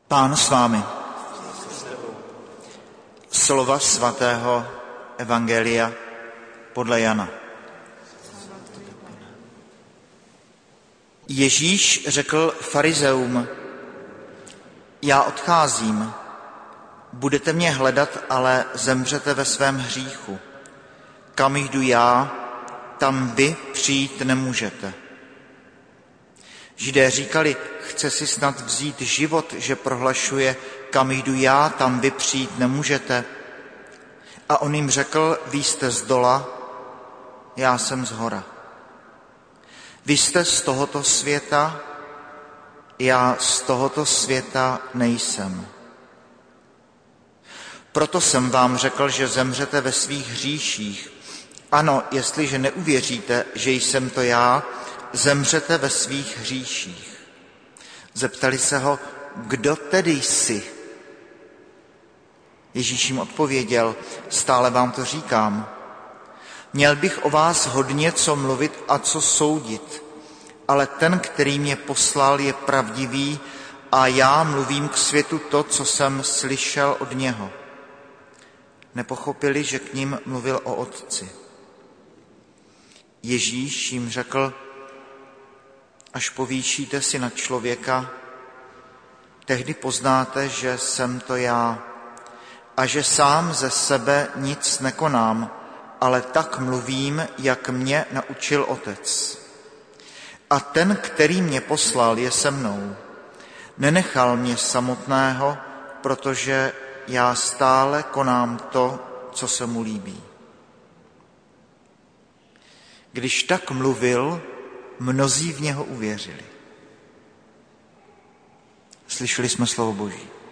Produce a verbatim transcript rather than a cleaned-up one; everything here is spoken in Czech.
Pán s vámi. Slova svatého evangelia podle Jana. Ježíš řekl farizeům: Já odcházím, budete mě hledat, ale zemřete ve svém hříchu. Kam jdu já, tam vy přijít nemůžete. Židé říkali: chce si snad vzít život, že prohlašuje: kam jdu já, tam vy přijít nemůžete. A on jim řekl: vy jste z dola, já jsem z hora. Vy jste z tohoto světa, já z tohoto světa nejsem. Proto jsem vám řekl, že zemřete ve svých hříších. Ano, jestliže neuvěříte, že jsem to já, zemřete ve svých hříších. Zeptali se ho: kdo tedy jsi? Ježíš jim odpověděl: stále vám to říkám. Měl bych o vás hodně co mluvit a co soudit, ale ten, který mě poslal, je pravdivý a já mluvím k světu to, co jsem slyšel od něho. Nepochopili, že k ním mluvil o Otci. Ježíš jim řekl: až povýšíte si na člověka, tehdy poznáte, že jsem to já a že sám ze sebe nic nekonám, ale tak mluvím, jak mě naučil Otec. A ten, který mě poslal, je se mnou. Nenechal mě samotného, protože já stále konám to, co se mu líbí. Když tak mluvil, mnozí v něho uvěřili. Slyšeli jsme slovo Boží.